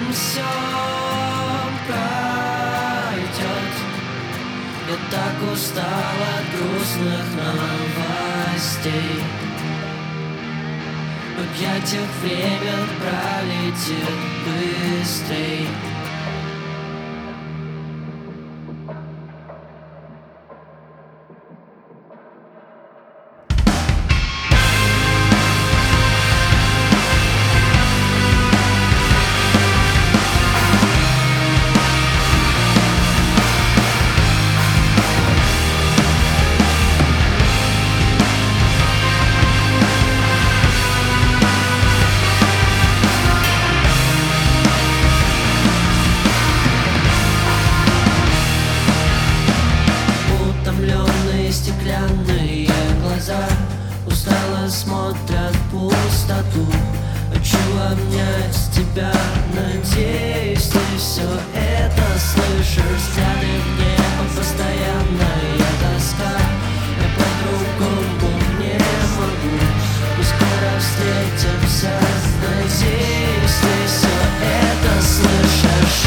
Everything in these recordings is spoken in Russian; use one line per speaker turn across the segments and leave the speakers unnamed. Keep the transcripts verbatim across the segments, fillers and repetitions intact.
Все пройдет. Я так устал от грустных новостей. В объятиях время пролетит быстрей. Стеклянные глаза устало смотрят в пустоту. Хочу обнять тебя, надеюсь, ты все это слышишь. Взгляды в небо, постоянная тоска. Я по-другому не могу. Мы скоро встретимся, надеюсь, ты все это слышишь.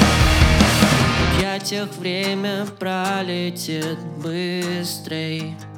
Время пролетит быстрей.